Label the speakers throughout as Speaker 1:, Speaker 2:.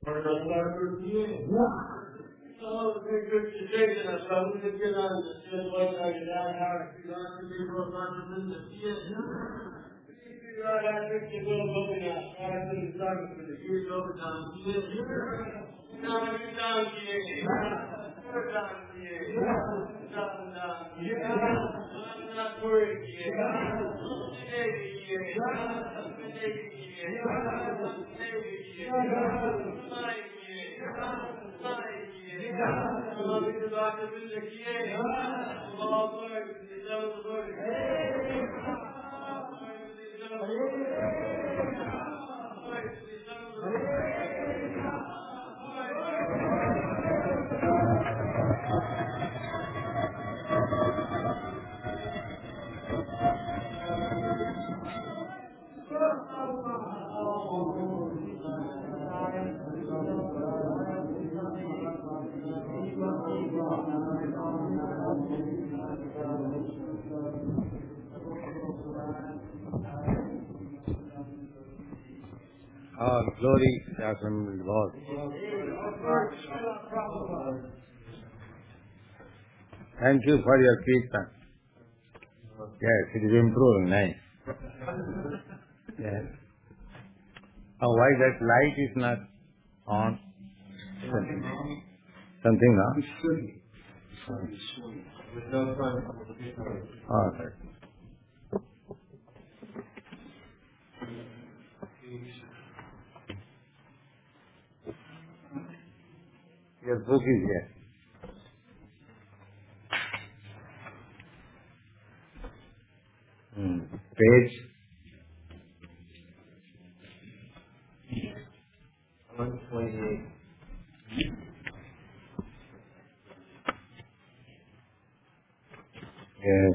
Speaker 1: All glory assembled Lord. Thank you for your feedback. Yes, it is improving. Nice. Yes. Why that light is not on? Something wrong? All right. Your book is here. Page
Speaker 2: 128.
Speaker 1: Yes.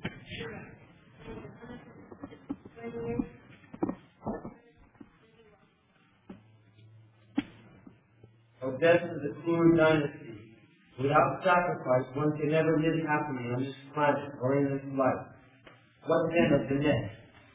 Speaker 2: O death of the Kuru dynasty, without sacrifice one can never live happily on this planet or in this life. What then of the next?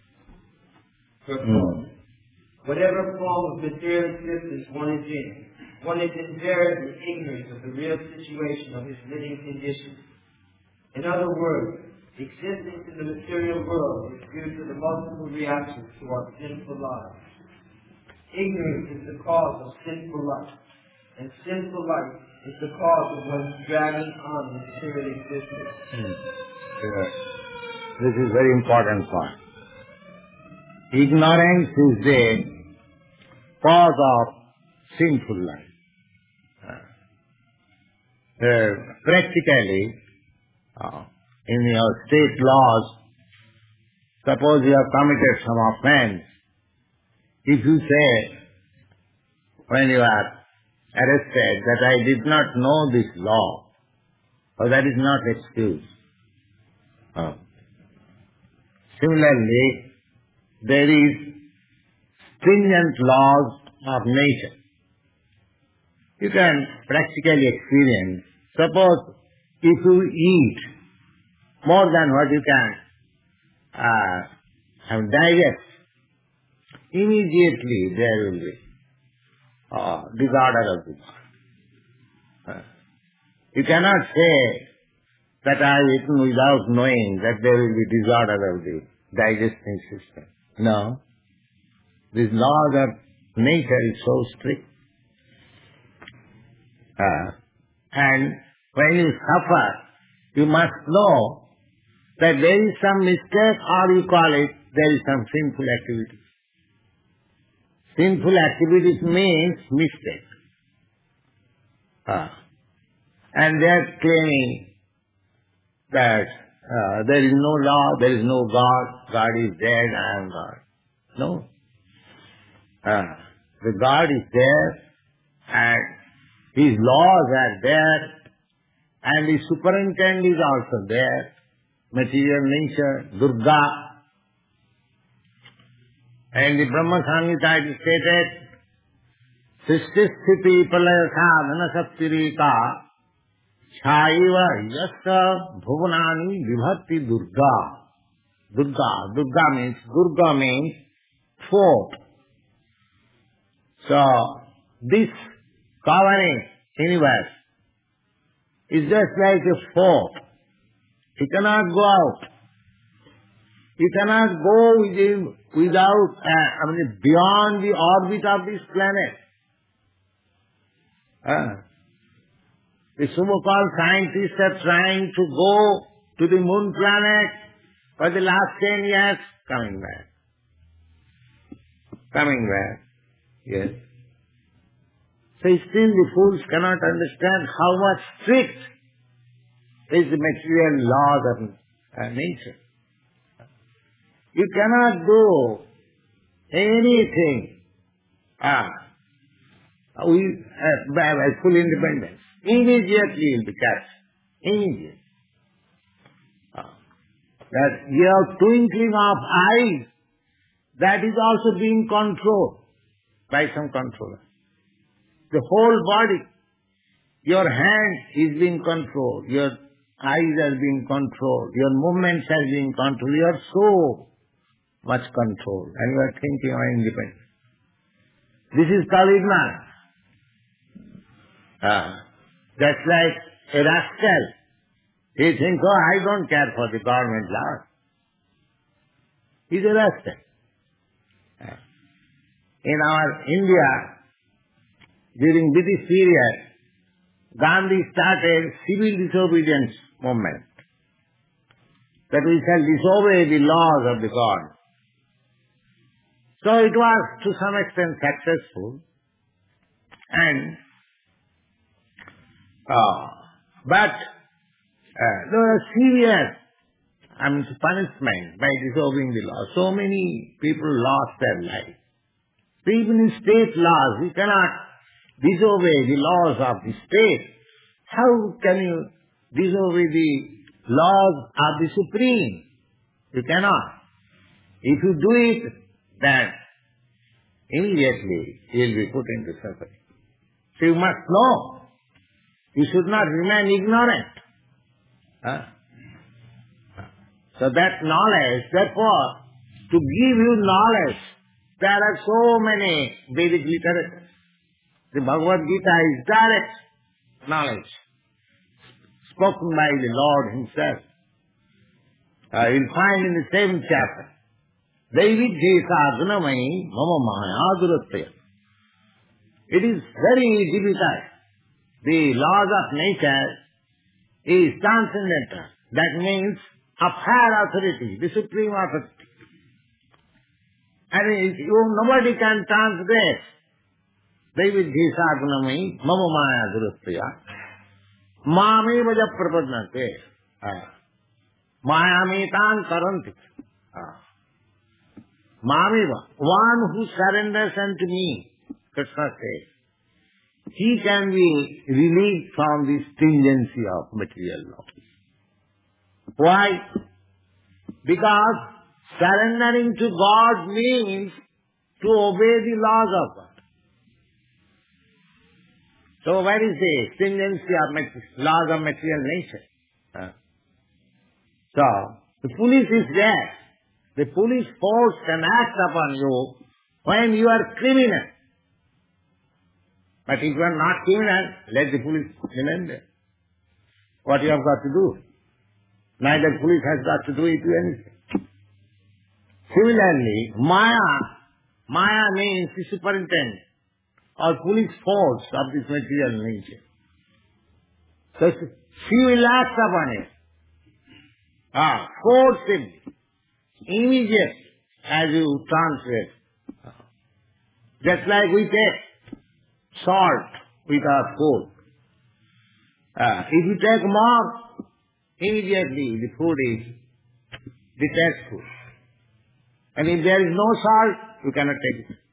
Speaker 2: Whatever form of material existence one is invariably ignorant of the real situation of his living condition. In other words, existence in the material world is due to the multiple reactions to our sinful lives. Ignorance is the cause of sinful life, and sinful life is the cause of one's dragging on material existence.
Speaker 1: Yes. This is very important point. Ignorance is the cause of sinful life. Practically, in your state laws, suppose you have committed some offense, if you say, when you are arrested, that I did not know this law, or that is not excuse. Similarly, there is stringent laws of nature. You can practically experience. Suppose if you eat more than what you can digest, immediately there will be disorder of the body. You cannot say that I have eaten without knowing that there will be disorder of the digesting system. No. This law of nature is so strict. And when you suffer, you must know that there is some mistake, or you call it, there is some sinful activity. Sinful activities means mistake. And they are claiming that there is no law, there is no God, God is dead, I am God. No. The God is there, and His laws are there, and the superintendent is also there, material nature, Durga. And the Brahma Samhita it is stated, Srististhiti Pralaya Sadhana Saptirika Chaiva Yasa Bhuvanani Vibhakti Durga. Durga means fourth. So, this covering universe is just like a fog. You cannot go out. You cannot go beyond the orbit of this planet. The so-called scientists are trying to go to the moon planet for the last 10 years, coming back. Yes. So still the fools cannot understand how much strict is the material laws of nature. You cannot do anything by full independence. Immediately you'll be catched. Immediately. That your twinkling of eyes, that is also being controlled by some controller. The whole body, your hand is being controlled, your eyes are being controlled, your movements are being controlled, you are so much controlled and you are thinking of independence. This is called ignorance. That's like a rascal. He thinks, I don't care for the government law. He's a rascal. In our India, during British period, Gandhi started civil disobedience movement. That we shall disobey the laws of the God. So it was to some extent successful. And but there were serious punishment by disobeying the law. So many people lost their life. So even in state laws, you cannot disobey the laws of the state. How can you disobey the laws of the Supreme? You cannot. If you do it, then immediately you will be put into suffering. So you must know. You should not remain ignorant. So that knowledge, therefore, to give you knowledge, there are so many Vedic literatures. The Bhagavad Gita is direct knowledge, spoken by the Lord Himself. You'll find in the 7th chapter, Daividhesa gunamai mama maya duratya. It is very difficult. The laws of nature is transcendental. That means of higher authority, the supreme authority. And nobody can transgress. Daividhesa gunamai mama maya duratya. Mame vaja prapadnate. Mayametan karanti. Mameva, one who surrenders unto me, Krishna says, he can be relieved from the stringency of material law. Why? Because surrendering to God means to obey the laws of God. So where is the stringency of laws of material nature? So the police is there. The police force can act upon you when you are criminal. But if you are not criminal, let the police remain there. What you have got to do? Neither police has got to do it to anything. Similarly, Maya means the superintendent or police force of this material nature. So she will act upon it. Forcibly, immediately, as you transgress. Just like we take salt with our food. If you take more, immediately the food is detestable. And if there is no salt, you cannot take it.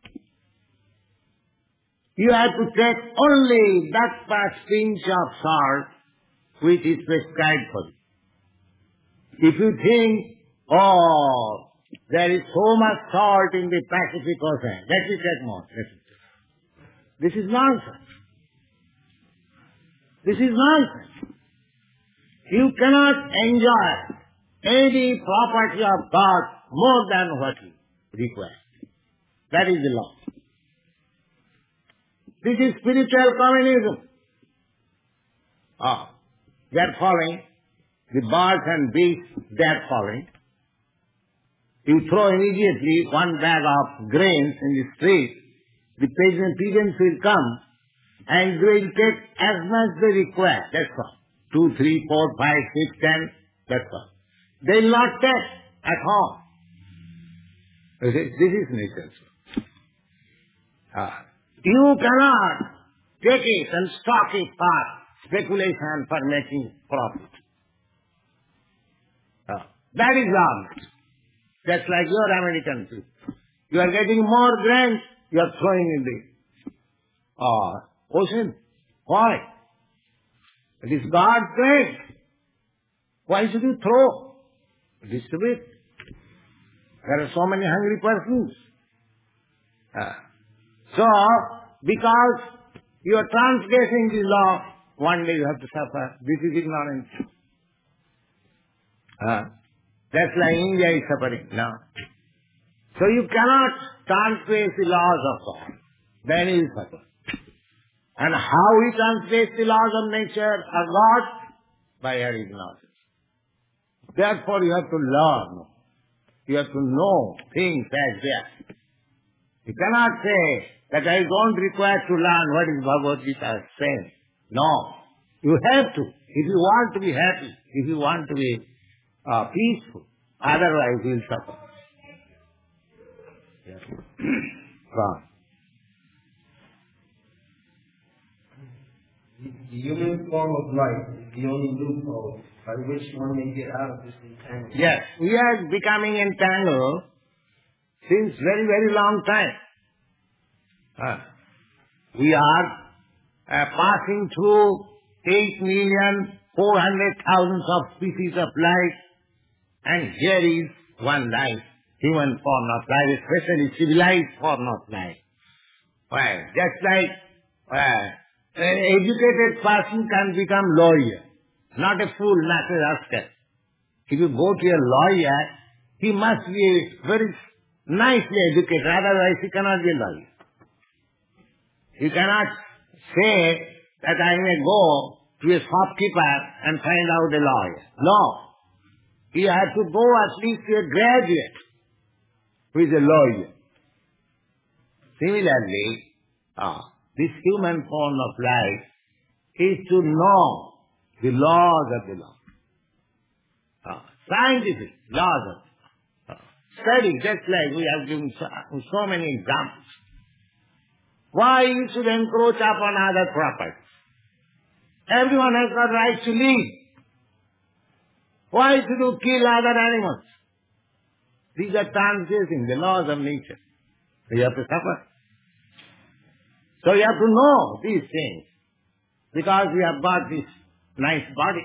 Speaker 1: You have to take only that part pinch of salt which is prescribed for you. If you think, there is so much salt in the Pacific Ocean, let me take more. This is nonsense. This is nonsense. You cannot enjoy any property of God more than what you require. That is the law. This is spiritual communism. They are following. The birds and beasts, they are following. You throw immediately one bag of grains in the street, the pigeons will come and they will take as much they require. That's all. 2, 3, 4, 5, 6, 10. That's all. They will not take at home. This is nature. You cannot take it and stock it for speculation for making profit. That is wrong. Just like your American people. You are getting more grains, you are throwing in the ocean. Why? It is God's grain. Why should you throw? Distribute. There are so many hungry persons. So, because you are transgressing the law, one day you have to suffer. This is ignorance. That's like India is suffering now. So you cannot transgress the laws of God. Then you will suffer. And how we transgress the laws of nature or God? By our ignorance. Therefore you have to learn. You have to know things as they are. You cannot say that I don't require to learn what is Bhagavad Gita saying. No. You have to. If you want to be happy, if you want to be peaceful. Otherwise you will suffer. Yes.
Speaker 2: The human form of life is the only loophole by which one may get out of this entanglement.
Speaker 1: Yes, we are becoming entangled since very, very long time. We are passing through 8,400,000 of species of life, and here is one life, human form of life, especially civilized form of life. Well, just like an educated person can become lawyer, not a fool, not a rascal. If you go to a lawyer, he must be very nicely educated, otherwise he cannot be a lawyer. You cannot say that I may go to a shopkeeper and find out a lawyer. No. You have to go at least to a graduate who is a lawyer. Similarly, this human form of life is to know the laws of the law. Scientific laws of the law. Study, just like we have given so many examples. Why you should encroach upon other properties? Everyone has got right to live. Why should you kill other animals? These are transgressing the laws of nature. So you have to suffer. So you have to know these things. Because we have got this nice body.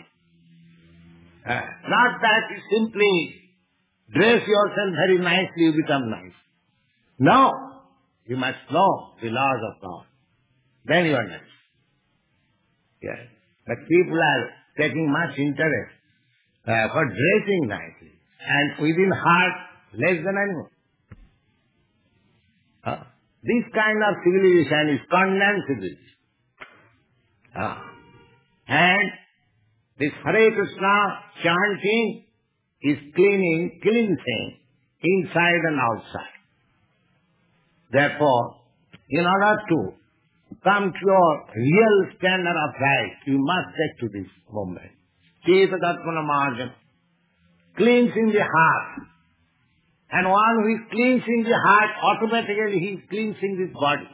Speaker 1: Not that you simply dress yourself very nicely, you become nice. No. You must know the laws of God. Then you are nice. Yes. But people are taking much interest for dressing nicely. And within heart, less than animals. This kind of civilization is condemned civilization. And this Hare Krishna chanting is cleansing inside and outside. Therefore, in order to come to your real standard of life, you must get to this moment. Chetatatmana margam, cleansing the heart. And one who is cleansing the heart, automatically he is cleansing his body.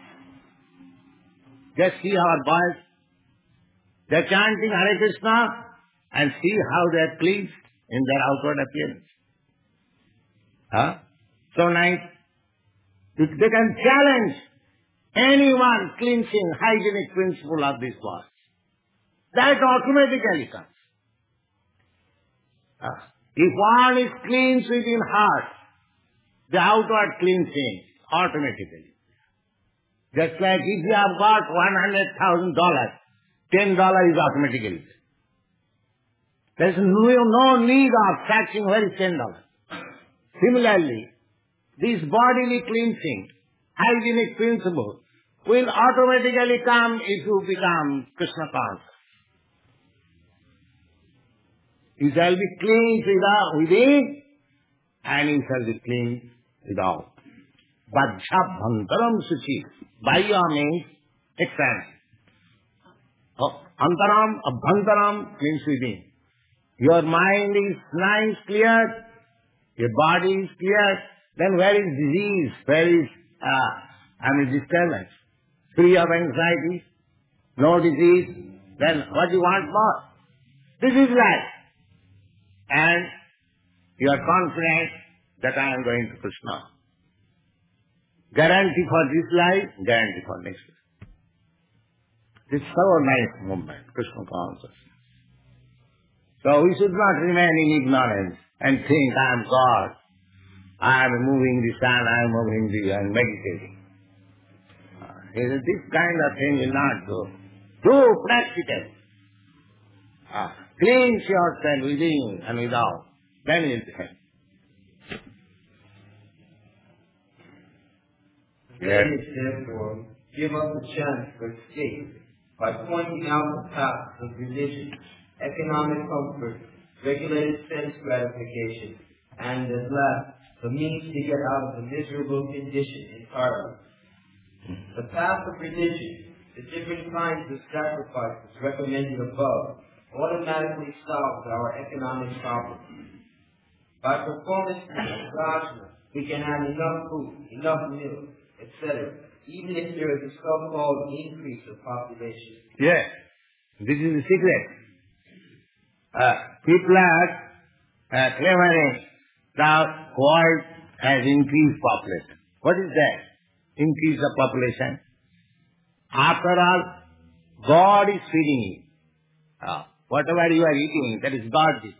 Speaker 1: Just see our boys. They are chanting Hare Krishna and see how they are cleansed in their outward appearance. So nice. They can challenge anyone cleansing hygienic principle of this body. That automatically comes. If one is cleansed within heart, the outward cleansing automatically. Just like if you have got $100,000, $10 is automatically. There is no need of searching where is $10. Similarly, this bodily cleansing, hygienic principle, will automatically come if you become Krishna conscious. You shall be clean within and you shall be clean without. Vajjabhantaram suchi. Vajja means expand. Antaram, abhantaram means within. Your mind is nice, clear, your body is clear, then where is disease? Where is disturbance? Free of anxiety, no disease, then what do you want more? This is life. And you are confident that I am going to Krishna. Guarantee for this life, guarantee for next life. This is so nice movement, Krishna consciousness. So we should not remain in ignorance and think I am God. I am moving the sun, I am moving the and meditating. This kind of thing will not go. Do practical. Cleanse yourself within and without. Then it will help.
Speaker 2: Let us therefore give up the chance for escape by pointing out the paths of religion, economic comfort, regulated sense gratification, and at last, the means to get out of the miserable condition entirely. The path of religion, the different kinds of sacrifices recommended above, automatically solves our economic problem. By performance of sadhana, we can have enough food, enough milk, etc., even if there is a so-called increase of population.
Speaker 1: Yes, this is the secret. People are claiming the world has increased population. What is that? Increase of population. After all, God is feeding you. Whatever you are eating, that is God's gift.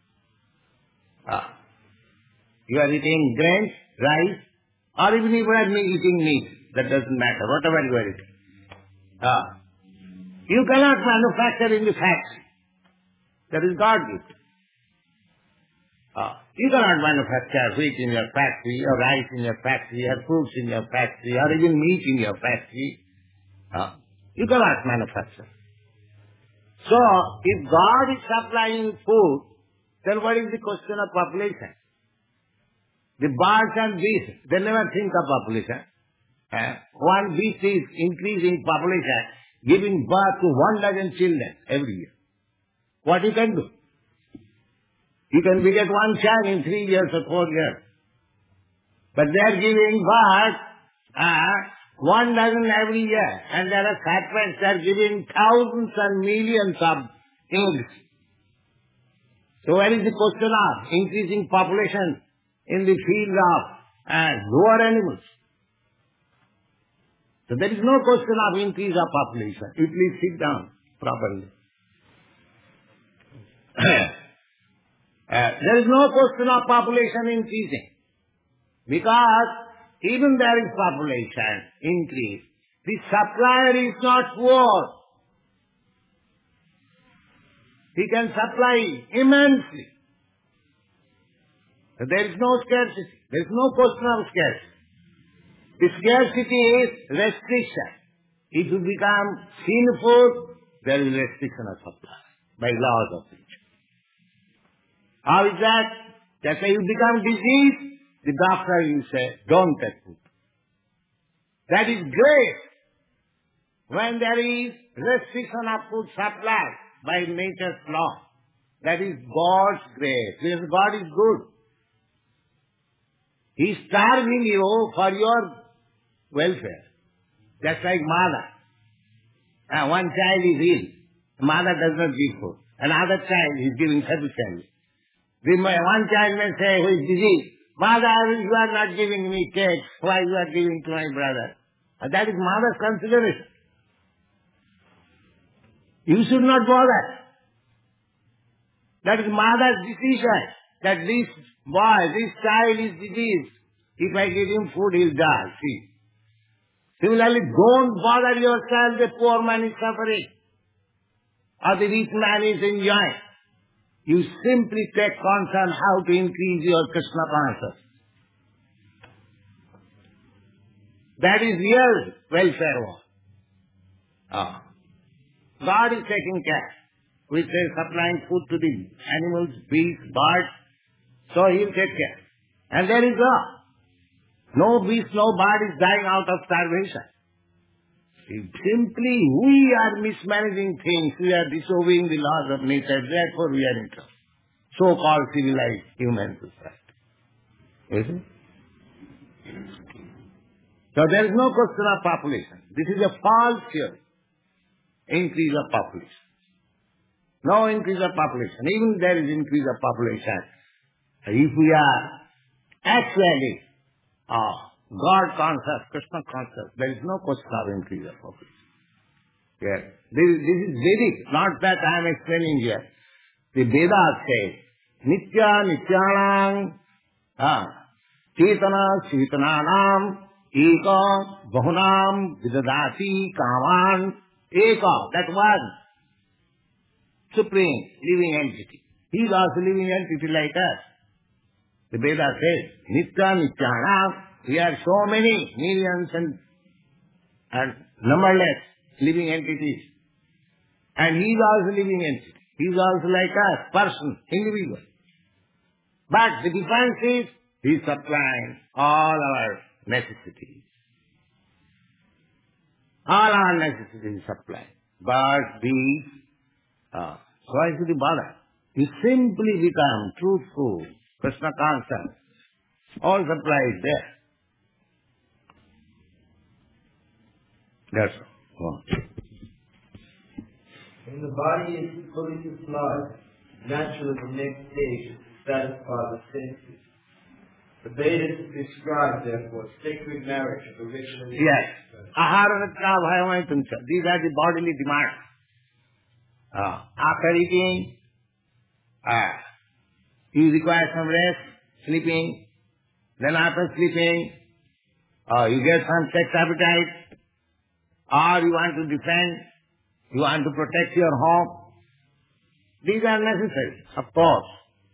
Speaker 1: You are eating grains, rice, or even if you are eating meat, that doesn't matter, whatever you are eating. You cannot manufacture in the factory. That is God's gift. You cannot manufacture wheat in your factory, or rice in your factory, or fruits in your factory, or even meat in your factory. You cannot manufacture. So, if God is supplying food, then what is the question of population? The birds and beasts, they never think of population. One beast is increasing population, giving birth to 1,000,000 children every year. What you can do? You can beget one child in 3 years or 4 years. But they are giving birth 1,000,000 every year. And there are serpents that are giving thousands and millions of eggs. So where is the question of increasing population in the field of lower animals? So there is no question of increase of population. You please sit down properly. There is no question of population increasing. Because even there is population increase, the supplier is not poor. He can supply immensely. So there is no scarcity. There is no question of scarcity. The scarcity is restriction. If you become sinful, there is restriction of supply by laws of nature. How is that? That's why you become diseased, the doctor will say, don't take food. That is grace. When there is restriction of food supply by nature's law, that is God's grace. Because God is good. He is starving you for your welfare. That's like mother. One child is ill. The mother does not give food. Another child is giving sufficiently. One child may say, who is diseased, Mother, you are not giving me cake. Why you are giving to my brother? That is mother's consideration. You should not bother. That is mother's decision. That this boy, this child is diseased. If I give him food, he'll die. See. Similarly, don't bother yourself. The poor man is suffering. Or the rich man is enjoying. You simply take concern how to increase your Krishna consciousness. That is real welfare war. God is taking care. We say supplying food to the animals, beasts, birds, so He will take care. And there is law. No beast, no bird is dying out of starvation. Simply we are mismanaging things, we are disobeying the laws of nature, therefore we are in trouble. So-called civilized human society. You see? So there is no question of population. This is a false theory. Increase of population. No increase of population. Even there is increase of population. If we are actually God conscious, Krishna conscious, there is no question of increase of population. Yes. This is Vedic, not that I am explaining here. The Vedas say, Nitya Nityanam, Chetana Chetananam, Eka Bahunam Vidadati Kaman, Eka, that one, supreme living entity. He is also living entity like us. The Veda says, Nitya Nityanam, we are so many millions and numberless living entities. And he is also living entity. He is also like us, person, individual. But the difference is, he is supplying all our necessities. All our necessities supplying. Birds, beasts, so why should you bother? You simply become truthful, Krishna conscious. All supply is there. That's all.
Speaker 2: When the body is fully supplied, naturally the next stage is to satisfy the senses. The Vedas describe, therefore, sacred marriage of the rich and the
Speaker 1: Yes. Aharanatra bhayamaituncha. These are the bodily demands. After eating, you require some rest, sleeping. Then after sleeping, you get some sex appetite. Or you want to defend, you want to protect your home. These are necessary, of course.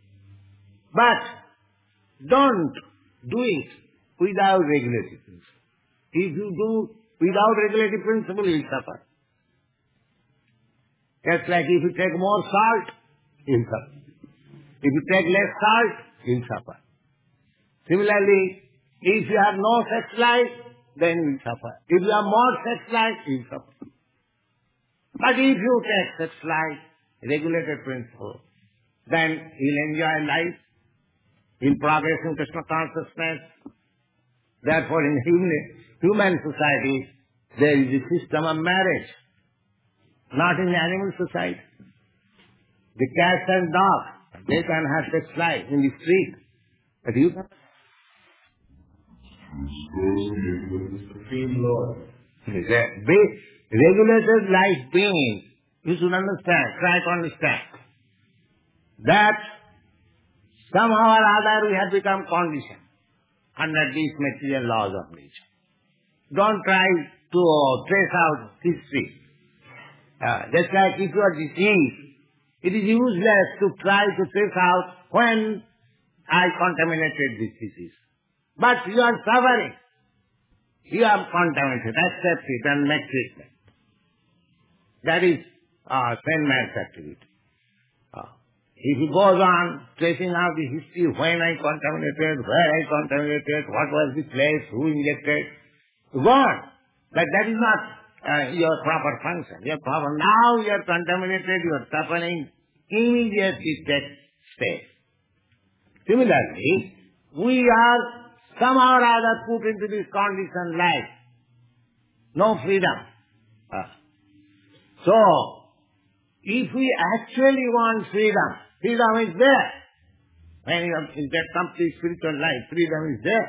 Speaker 1: But don't do it without regulative principle. If you do without regulative principle, you will suffer. Just like if you take more salt, you will suffer. If you take less salt, you will suffer. Similarly, if you have no sex life, then you will suffer. If you have more sex life, you will suffer. But if you take sex life, regulated principle, then you will enjoy life, you will progress in Krishna consciousness. Therefore, in human society, there is a system of marriage, not in the animal society. The cats and dogs, they can have sex life in the street, but you can't.
Speaker 2: Supreme Lord.
Speaker 1: Regulated life being, you should understand, try to understand, that somehow or other we have become conditioned under these material laws of nature. Don't try to trace out history. Just like if you are diseased, it is useless to try to trace out when I contaminated this disease. But you are suffering. You are contaminated. Accept it and make treatment. That is sane man's activity. If he goes on tracing out the history, when I contaminated, where I contaminated, what was the place, who injected, go on. But that is not your proper function. Now you are contaminated, you are suffering, immediately take steps. Similarly, we are somehow or other put into this condition life. No freedom. So, if we actually want freedom, freedom is there. When you have in that complete spiritual life, freedom is there.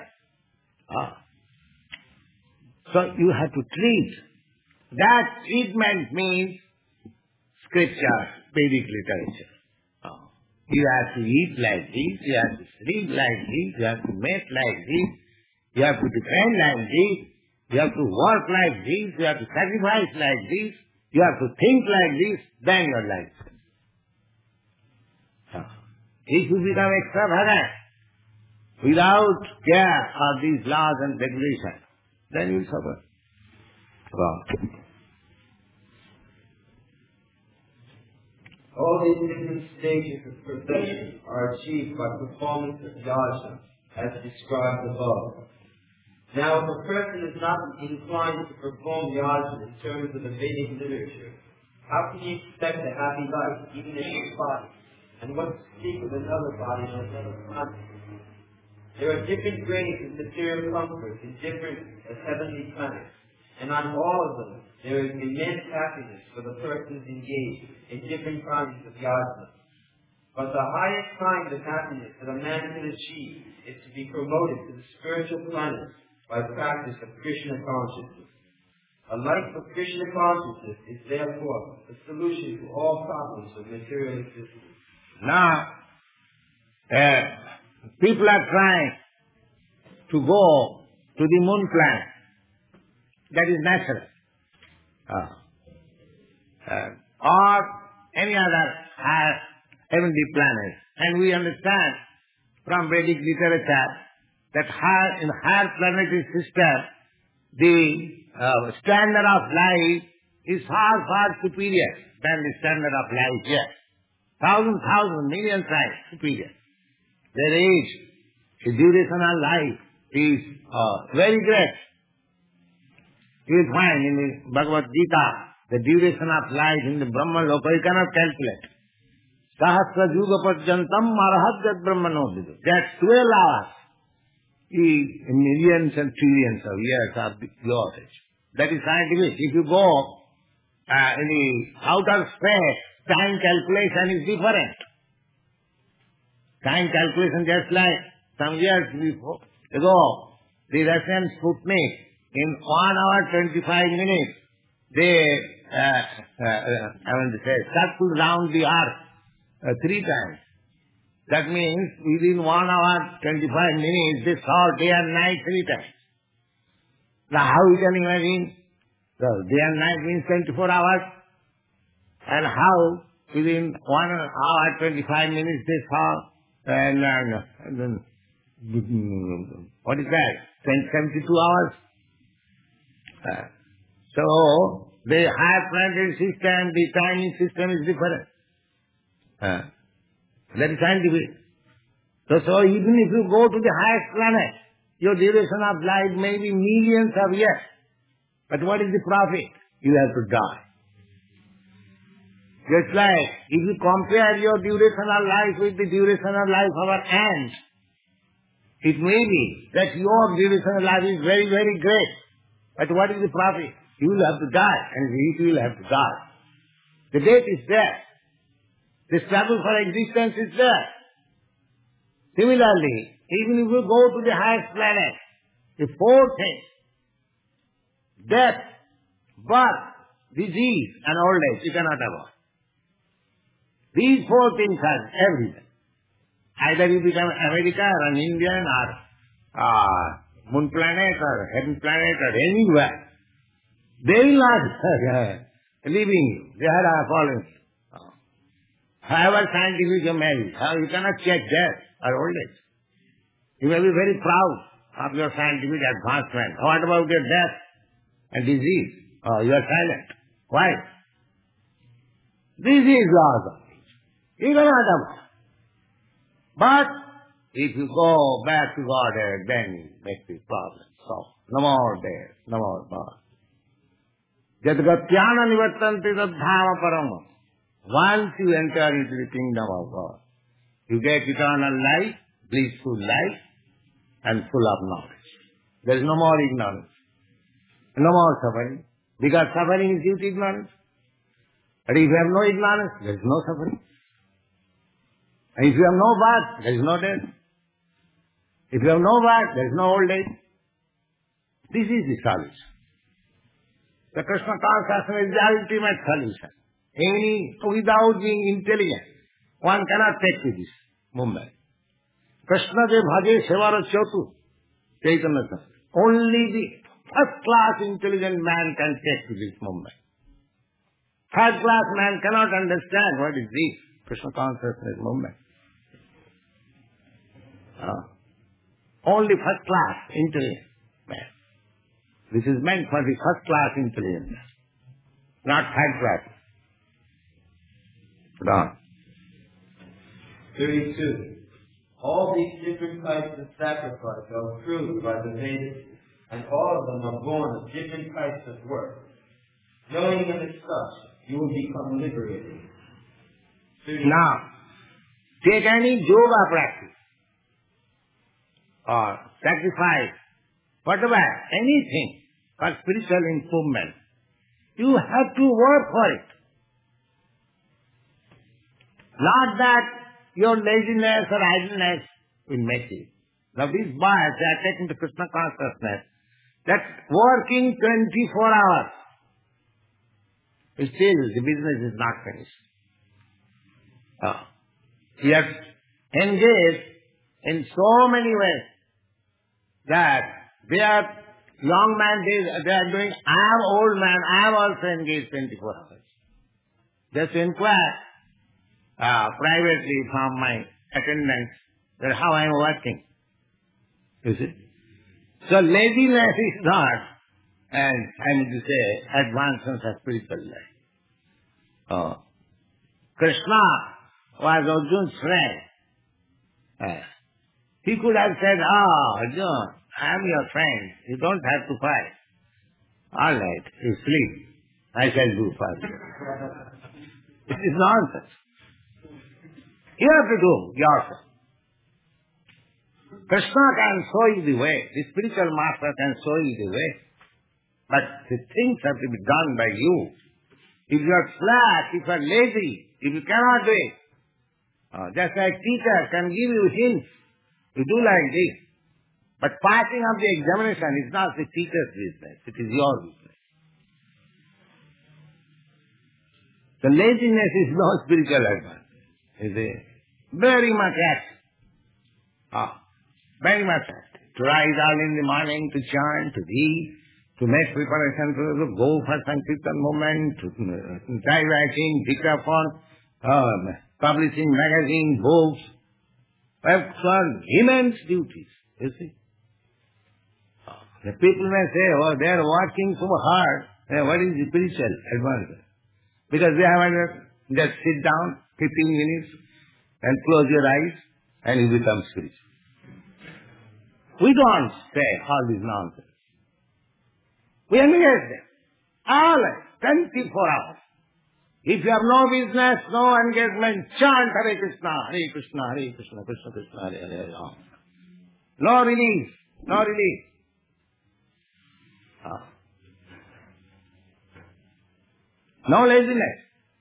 Speaker 1: So you have to treat. That treatment means scripture, Vedic literature. You have to eat like this, you have to sleep like this, you have to mate like this, you have to defend like this, you have to work like this, you have to sacrifice like this, you have to think like this, then your life. If you become extravagant, without care of these laws and regulations, then you suffer. Wow.
Speaker 2: All these different stages of perfection are achieved by performance of yajna, as described above. Now, if a person is not inclined to perform yajna in terms of the Vedic literature, how can he expect a happy life, even in his body? And what to speak of another body on another planet? There are different grades of material comfort in different heavenly planets, and on all of them there is immense happiness for the persons engaged in different kinds of yajna. But the highest kind of happiness that a man can achieve is to be promoted to the spiritual planets by practice of Krishna consciousness. A life of Krishna consciousness is therefore the solution to all problems of material existence.
Speaker 1: Now, people are trying to go to the moon planet. That is natural. Or any other heavenly planet. And we understand from Vedic literature that in higher planetary system, the standard of life is far, far superior than the standard of life here. Thousands, million times superior. Their age, the duration of life is very great. You will find in the Bhagavad Gita, the duration of life in the Brahma Loka, you cannot calculate. Sahasra Juga Parjantam Marahadjat Brahmanodhita. That's 12 hours. Millions and trillions of years of yours. That is scientific. If you go in the outer space, time calculation is different. Time calculation just like some years ago, the Russian Sputnik, in 1 hour 25 minutes, they circled round the earth 3 times. That means within 1 hour 25 minutes, they saw day and night 3 times. Now how you can imagine? So day and night means 24 hours. And how within 1 hour 25 minutes they saw, what is that? 72 hours. So the higher planetary system, the timing system is different. That is scientific. So even if you go to the highest planet, your duration of life may be millions of years. But what is the profit? You have to die. Just like if you compare your duration of life with the duration of life of an ant, it may be that your duration of life is very, very great. But what is the profit? You will have to die, and he will have to die. The death is there. The struggle for existence is there. Similarly, even if you go to the highest planet, the 4 things, death, birth, disease, and old age, you cannot avoid. These 4 things are everywhere. Either you become American or an Indian or moon planet or heaven planet or anywhere. They will not leaving you. They are following you. However scientific you may be, you cannot check death or old age. You may be very proud of your scientific advancement. What about your death and disease? You are silent. Why? This is laws of nature. You cannot avoid. But if you go back to Godhead, then you make the problem solved. No more death, no more birth. Jadgatyana nivattanti tadhama paramam. Once you enter into the kingdom of God, you get eternal life, blissful life, and full of knowledge. There is no more ignorance, no more suffering, because suffering is due to ignorance. But if you have no ignorance, there is no suffering. And if you have no birth, there is no death. If you have no birth, there is no old age. This is the solution. The Krishna consciousness is the ultimate solution. Without being intelligent, one cannot take to this movement. Krishna je bhaje sevara chotu, Chaitanya says. Only the first-class intelligent man can take to this movement. Third-class man cannot understand what is this Krishna consciousness movement. Only first-class intelligent man. This is meant for the first-class intelligence, not third-class. Go on.
Speaker 2: 32. All these different types of sacrifice are approved by the Vedas, and all of them are born of different types of work. Knowing them as such, you will become liberated. 33.
Speaker 1: Now, take any yoga practice or sacrifice, whatever, anything for spiritual improvement. You have to work for it. Not that your laziness or idleness will make it. Now these boys, they are taken to Krishna consciousness. That working 24 hours, still the business is not finished. He has engaged in so many ways that they are young man, they are doing, I am old man, I am also engaged 24 hours. Just inquire privately from my attendants that how I am working. You see? So laziness is not, and I mean to say, advancement of spiritual life. Krishna was Arjuna's friend. He could have said, Arjuna, I am your friend. You don't have to fight. All right, you sleep. I shall do for you. It is nonsense. You have to do yourself. Krishna can show you the way. The spiritual master can show you the way. But the things have to be done by you. If you are slack, if you are lazy, if you cannot do it, just like teacher can give you hints, you do like this. But passing of the examination is not the teacher's business, it is your business. The laziness is no spiritual advantage. It is very much active. Very much active. To rise early in the morning, to chant, to read, to make preparation to go for Sankirtan movement, to typewriting, dictaphone, publishing magazine, books. Excellent, immense duties, you see. The people may say, they are working so hard. What is the spiritual advantage? Because they have just sit down 15 minutes and close your eyes and you become spiritual. We don't say all this nonsense. We engage them. All 24 hours. If you have no business, no engagement, chant Hare Krishna, Hare Krishna, Hare Krishna, Krishna Krishna, Hare Hare. No release, no release. No laziness.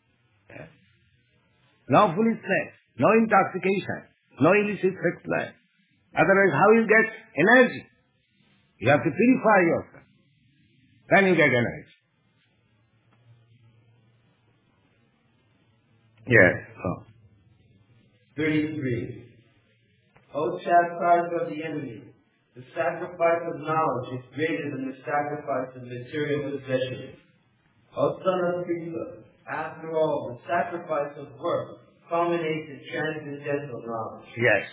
Speaker 1: No foolishness. No intoxication. No illicit sex life. Otherwise, how you get energy? You have to purify yourself. Then you get energy. Yes.
Speaker 2: 33. O chastise of the enemy, the sacrifice of knowledge is greater than the sacrifice of material possessions. O son of Krishna, after all, the sacrifice of work culminates in transcendental knowledge.
Speaker 1: Yes.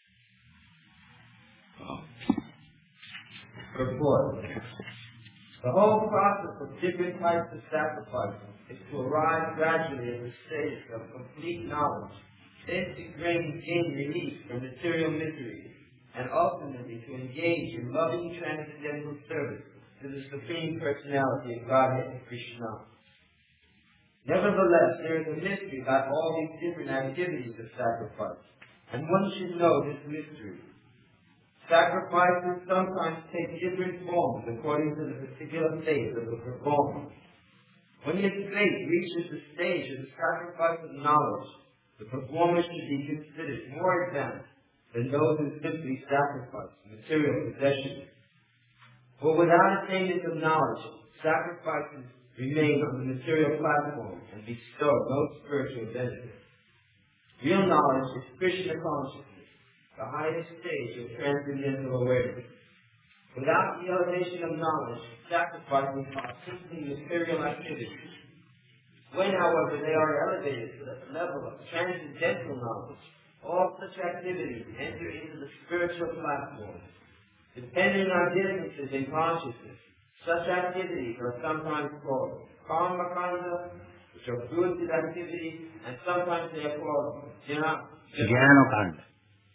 Speaker 2: Report. The whole process of different types of sacrifices is to arrive gradually at the stage of complete knowledge, then to gain release from material misery, and ultimately to engage in loving transcendental service to the Supreme Personality of Godhead, Krishna. Nevertheless, there is a mystery about all these different activities of sacrifice, and one should know this mystery. Sacrifices sometimes take different forms according to the particular phase of the performer. When this phase reaches the stage of the sacrifice of knowledge, the performer should be considered more advanced than those who simply sacrifice material possessions. For without attainment of knowledge, sacrifices remain on the material platform and bestow no spiritual benefit. Real knowledge is Krishna consciousness, the highest stage of transcendental awareness. Without the elevation of knowledge, sacrifices are simply material activities. When, however, they are elevated to the level of transcendental knowledge, all such activities enter into the spiritual platform. Depending on differences in consciousness, Such activities are sometimes called karma kanda, which are good activities, and sometimes they are called
Speaker 1: jnana kanda.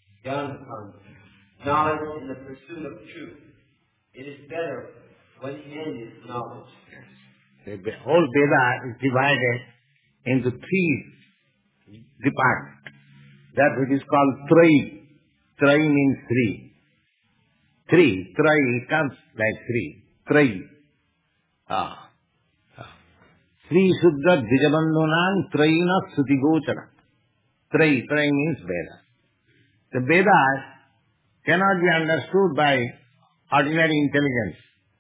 Speaker 2: Knowledge in the pursuit of truth. It is better when the end is knowledge.
Speaker 1: The whole Veda is divided into three departments. That which is called Trayi. Trayi means three. Three. Trayi comes like three. Trayi. Sri Suddha Dijabandhunan Trayina Sutigochana. Trayi. Trayi means Veda. The Vedas cannot be understood by ordinary intelligence.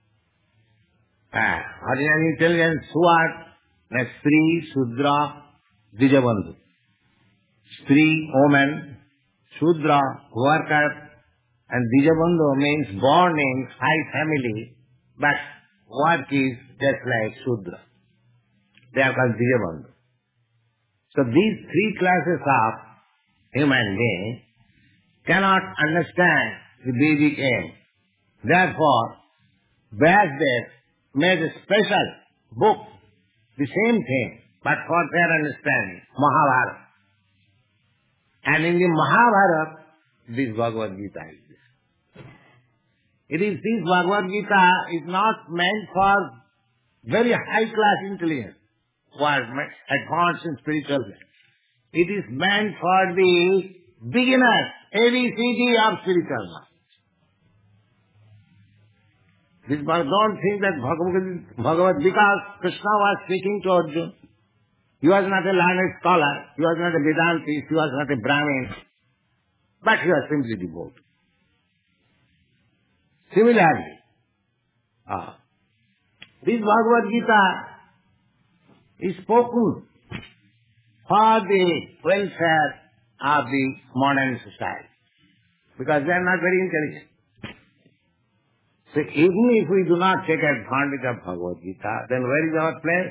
Speaker 1: Ordinary intelligence, who are like Sri, Sudra, Dijabandhu. Sri, woman, Sudra, worker, and Dijabandhu means born in high family, but work is just like Sudra. They are called Dijabandhu. So these three classes of human beings cannot understand the Vedic aim. Therefore, Vyasdev made a special book, the same thing, but for their understanding, Mahabharata. And in the Mahabharata, this Bhagavad Gita is there. This Bhagavad Gita is not meant for very high-class intelligence, who are advanced in spiritual life. It is meant for the beginners, ABCD of spiritual life. Don't think that Bhagavad, because Krishna was speaking to Arjuna. He was not a learned scholar, he was not a Vedantist, he was not a Brahmin, but he was simply devoted. Similarly, this Bhagavad Gita is spoken for the welfare of the modern society, because they are not very intelligent. So even if we do not take advantage of Bhagavad Gita, then where is our place?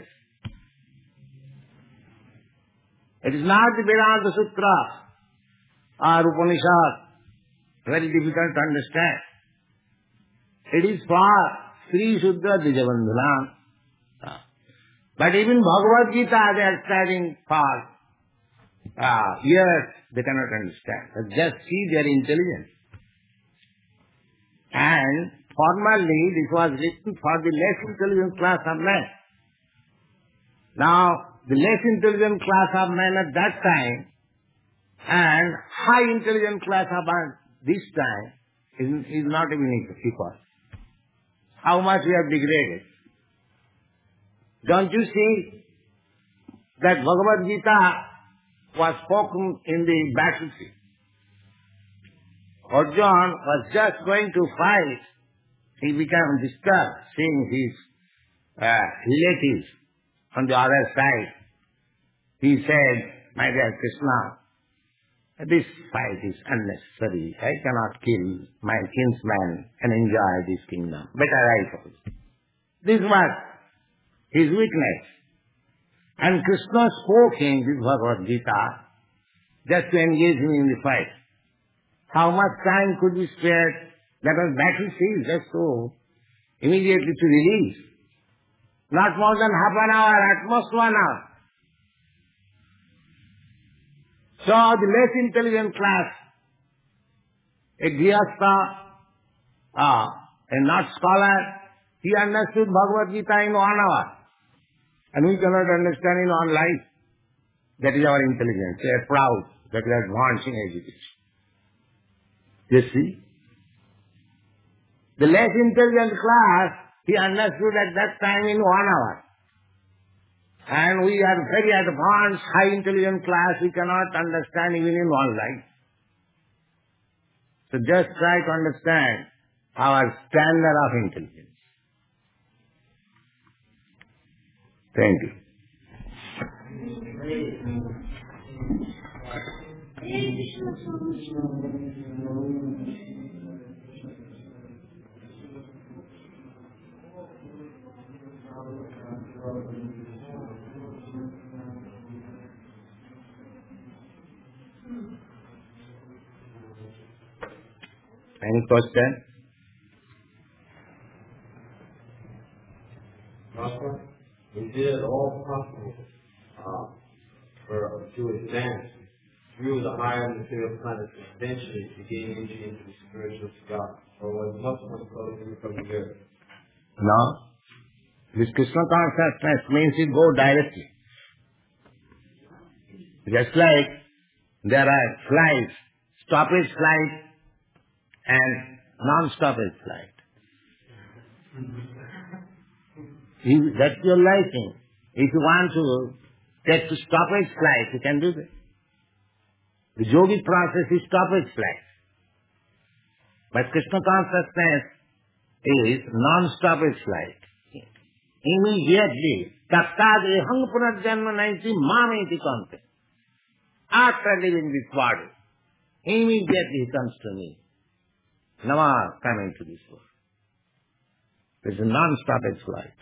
Speaker 1: It is not the Vedanta Sutra or Upanishad, very difficult to understand. It is for Sri Suddha Dijabandhuna. But even Bhagavad Gita they are studying for years, they cannot understand. But just see their intelligence. And formerly this was written for the less intelligent class of men. Now, the less intelligent class of men at that time and high intelligent class of men this time is not even equal. How much we have degraded. Don't you see that Bhagavad Gita was spoken in the battlefield? Arjuna was just going to fight. He became disturbed seeing his relatives on the other side. He said, my dear Krishna, this fight is unnecessary. I cannot kill my kinsman and enjoy this kingdom. Better I fall. This was his weakness. And Krishna spoke in this Bhagavad Gita just to engage him in the fight. How much time could be spared? That was battlefield, just so immediately to release. Not more than half an hour, at most 1 hour. So the less intelligent class, a grihastha, a not scholar, he understood Bhagavad Gita in 1 hour. And we cannot understand in our life. That is our intelligence. We are proud that we are advancing education. You see? The less intelligent class, he understood at that time in 1 hour. And we are very advanced, high intelligent class, we cannot understand even in 1 life. So just try to understand our standard of intelligence. Thank you. Any question?
Speaker 2: all possible to advance through the higher material planets and eventually to gain entry into the spiritual sky, or was much more closer from the earth.
Speaker 1: No. This Krishna consciousness means you go directly. Just like there are flights, stoppage flight and non-stoppage flight. That's your liking. If you want to take to stoppage flight, you can do that. The yogic process is stoppage flight. But Krishna consciousness is non-stoppage flight. Immediately, tattadehang punarjanma naiti mameti kante. After leaving this body, immediately he comes to me. Nama coming to this world. It's a non-stoppage flight.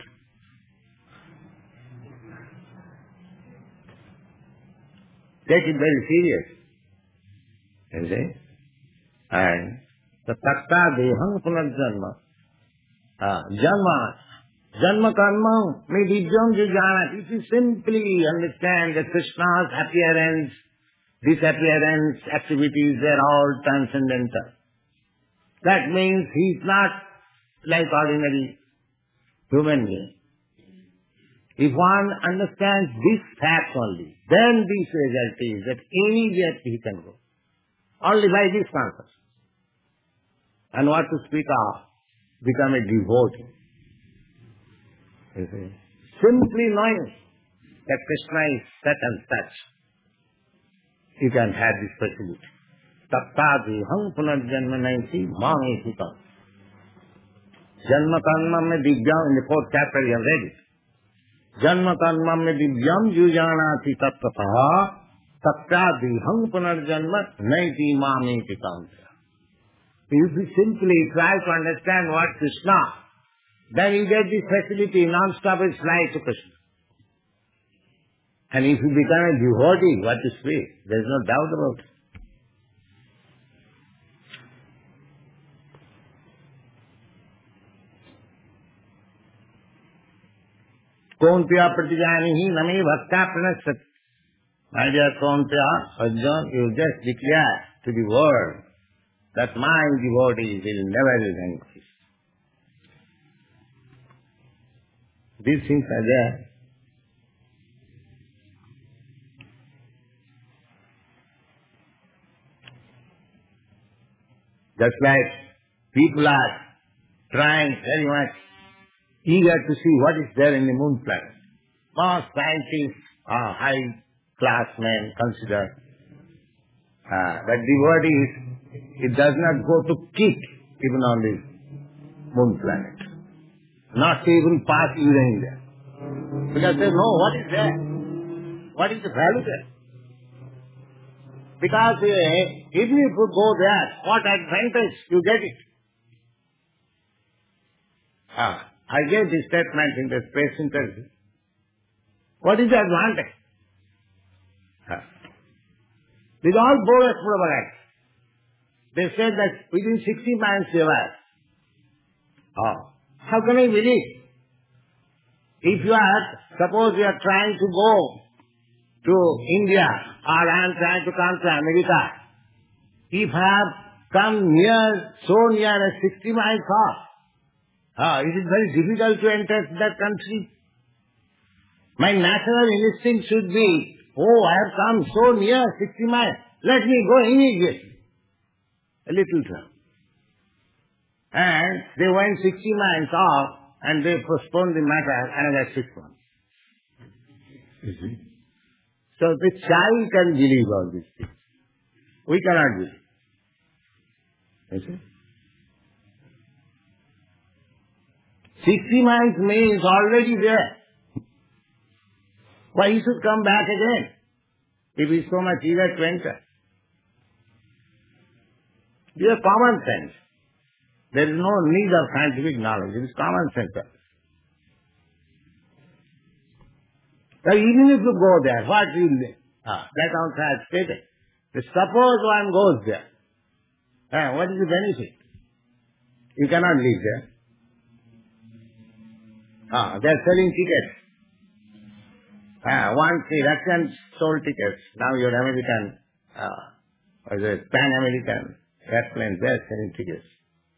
Speaker 1: Take it very serious. You see? And the tattadehang punarjanma. Janma karma may divyam jujana. If you simply understand that Krishna's appearance, disappearance, activities, they're all transcendental. That means he's not like ordinary human being. If one understands this fact only, then this result is that immediately he can go. Only by this concept. And what to speak of, become a devotee. You see? Simply knowing that Krishna is such and such, you can have this facility. Tattadehang punarjanma naiti mameti kante. Janma karma mein divyam, in the 4th chapter you have read it. Janma karma mein divyam jujanati tattataha tattadehang punarjanma naiti mameti kante. If you simply try to understand what Krishna, then you get this facility, non-stoppage flight to Krishna. And if you become a devotee, what to speak? There is no doubt about it. Kaunteya pratijanihi name bhakta pranasat. My dear Kaunteya, Arjuna, you just declare to the world that my devotees will never vanquish. These things are there. Just like people are trying very much, eager to see what is there in the moon planet. Most scientists or high-class men consider that devotees, it does not go to kick even on the moon planet. Not to even pass urine there. Because they know what is there. What is the value there? Because even if you go there, what advantage you get it? I gave this statement in the space interview. What is the advantage? These are all bogus propaganda. They said that within 60 miles you are. How can I believe? If you are, suppose you are trying to go to India or I am trying to come to America, if I have come near, so near as 60 miles off, it is very difficult to enter that country. My natural instinct should be, I have come so near 60 miles, let me go immediately. A little time. And they went 60 miles off and they postponed the matter another 6 months. You see? So the child can believe all these things. We cannot believe. You see? 60 miles means already there. Why he should come back again if he is so much eager to enter? This is common sense. There is no need of scientific knowledge. It is common sense. Now even if you go there, what will you? That also I have stated. Suppose one goes there. What is the benefit? You cannot live there. They are selling tickets. Once the Russians sold tickets, now your American, Pan-American airplanes, they're selling tickets.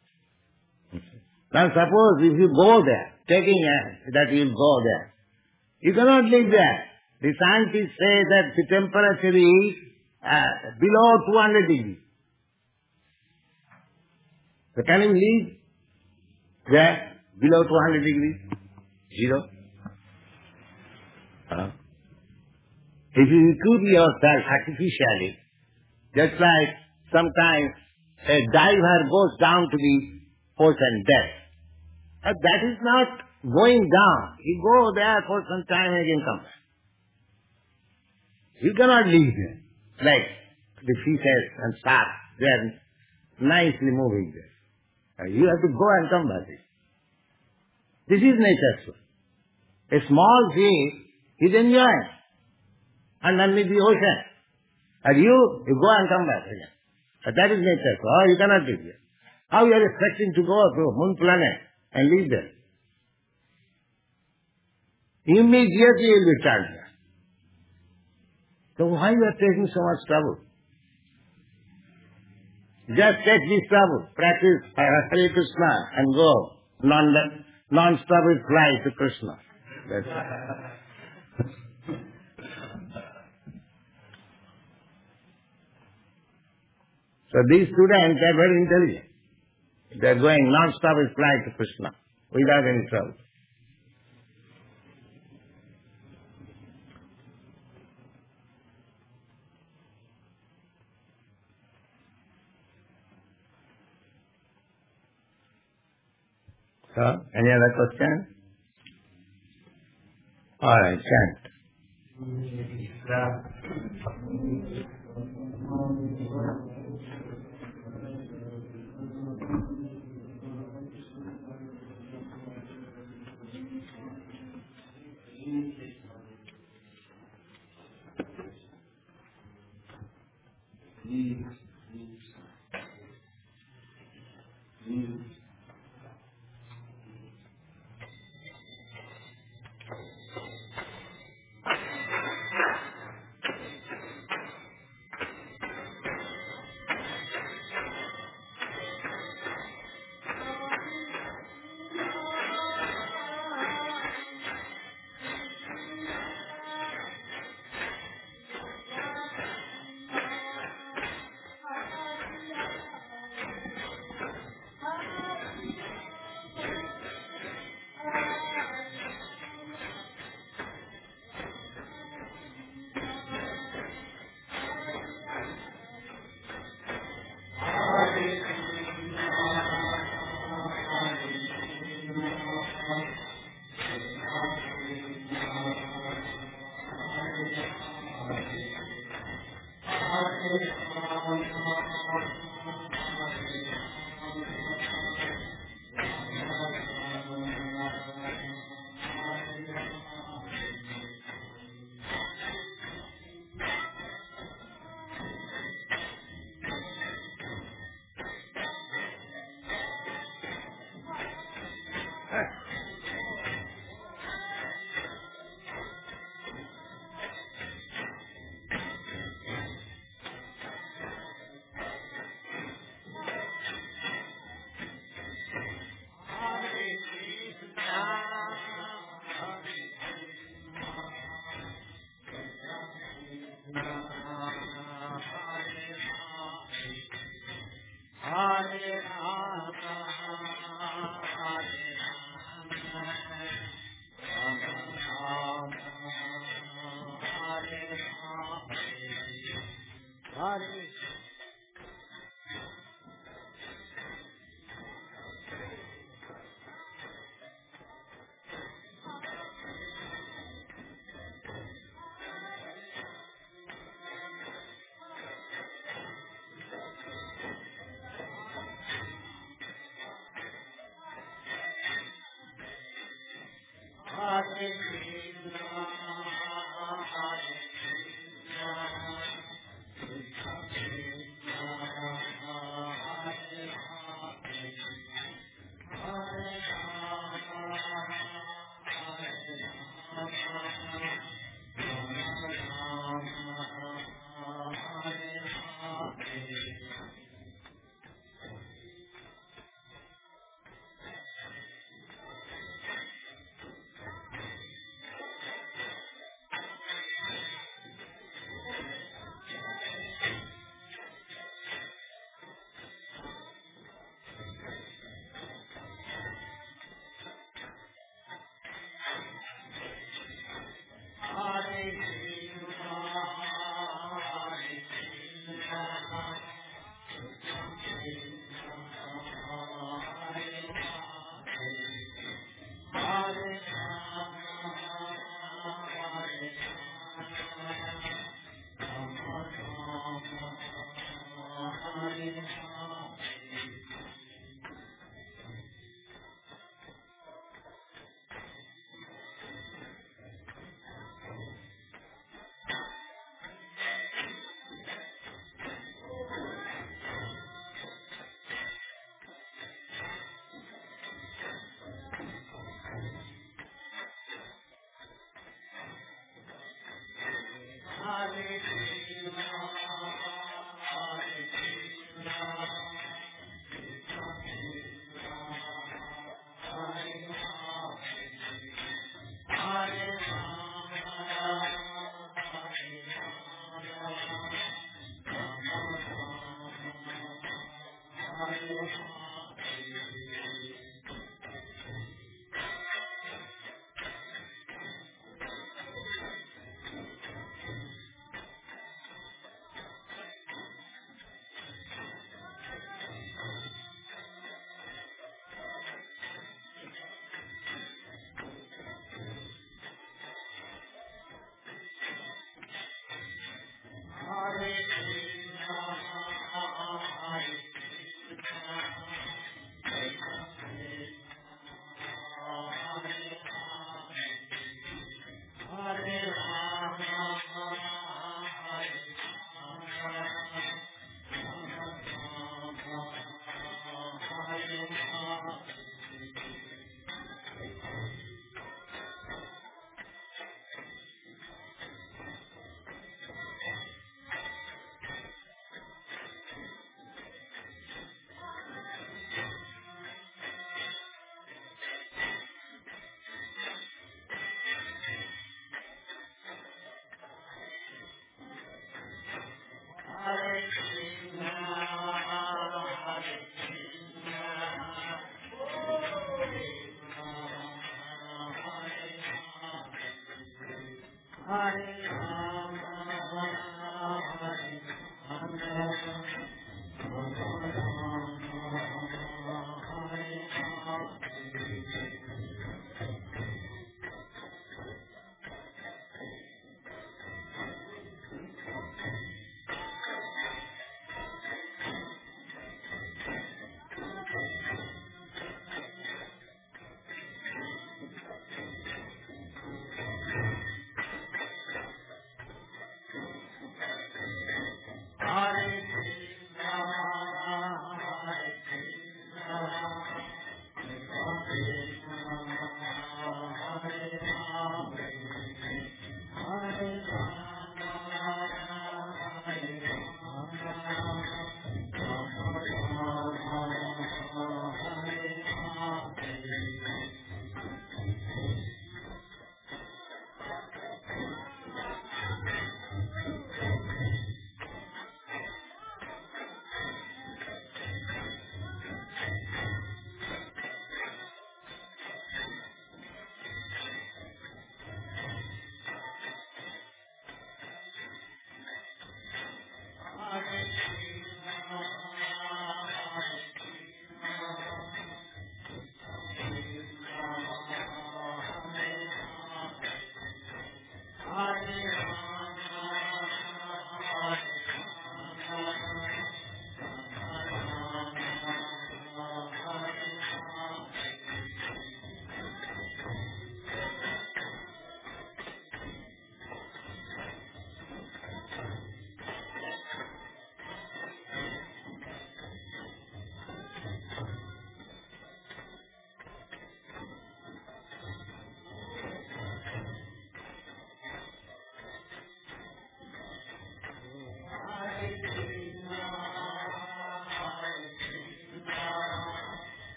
Speaker 1: Now suppose if you go there, taking that you'll go there, you cannot live there. The scientists say that the temperature is below 200 degrees. So can you live there below 200 degrees? Zero. If you equip yourself artificially, just like sometimes a diver goes down to the ocean depth, that is not going down. You go there for some time and again come back. You cannot live there. Like the fishes and sharks, they are nicely moving there. You have to go and come back. This is nature's way. A small fish is enjoying underneath the ocean. And you go and come back again. That is nature's way. You cannot live there. How you are expecting to go to moon planet and live there? Immediately you will be turned there. So why you are taking so much trouble? Just take this trouble, practice Hare Krishna and go non-stop with fly to Krishna. That's it. So these students are very intelligent. They are going non-stop with fly to Krishna without any trouble. So, any other question? All right, chant.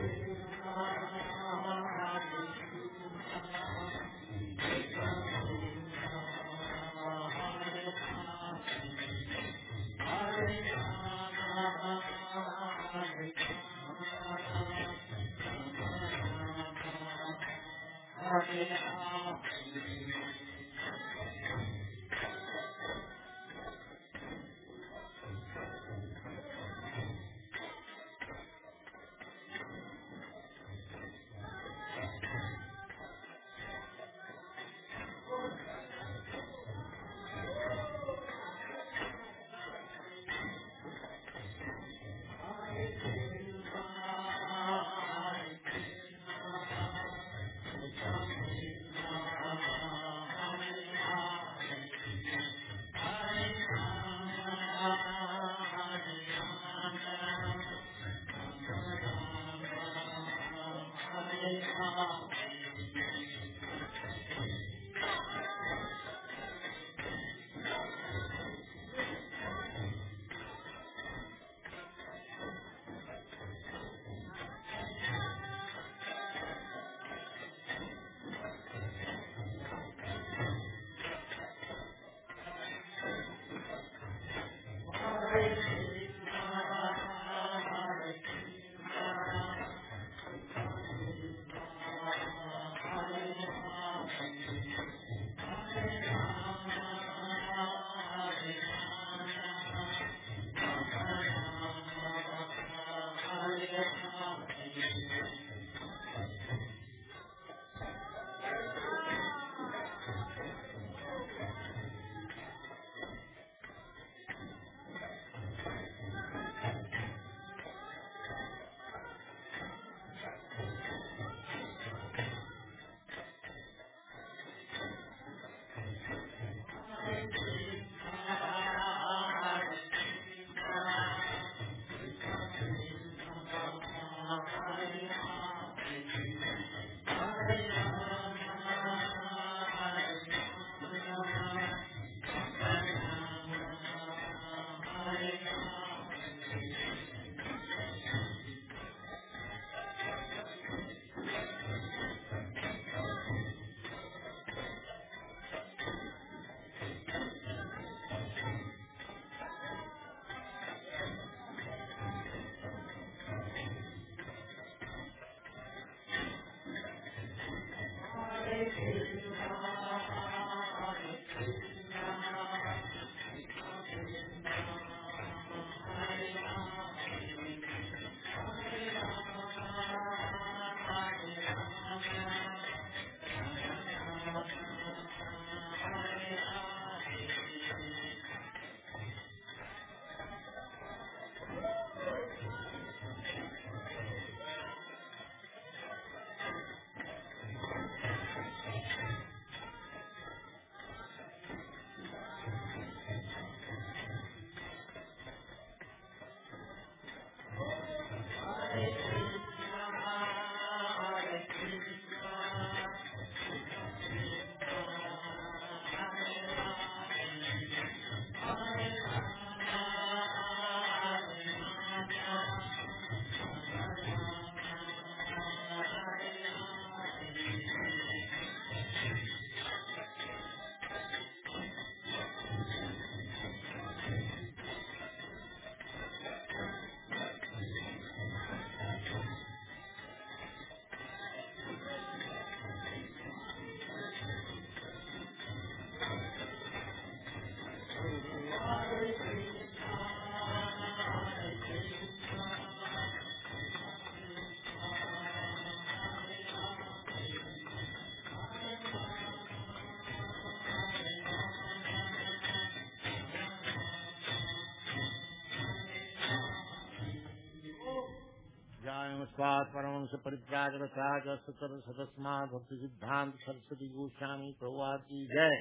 Speaker 1: स्वाद परमंश परित्राग रसाग सतर सदस्माद भक्ति सिद्धांत सरस्वती गोस्वामी प्रभुपाद की जय।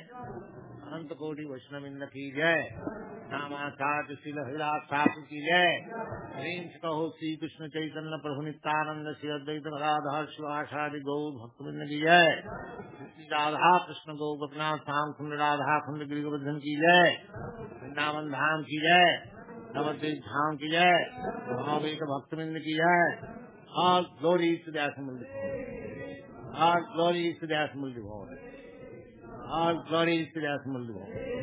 Speaker 1: अनंत कोटि वैष्णविंद की जय। नामाचार्य श्रील हरिदास ठाकुर की जय। प्रेम से कहो श्री कृष्ण चैतन्य प्रभु नित्यानंद श्री अद्वैत गदाधर शिवाचार्य गौर भक्तविंद की जय। श्री राधा कृष्ण गौ गोपनाथ धाम कुंड राधा कुंड गिरि गोवर्धन की जय। वृंदावन धाम की जय। नवद्वीप धाम की जय। महावीर भक्तविंद की जय। All glory is to the Assembly of God. All glory is to the Assembly of God. All glory is to the Assembly of God.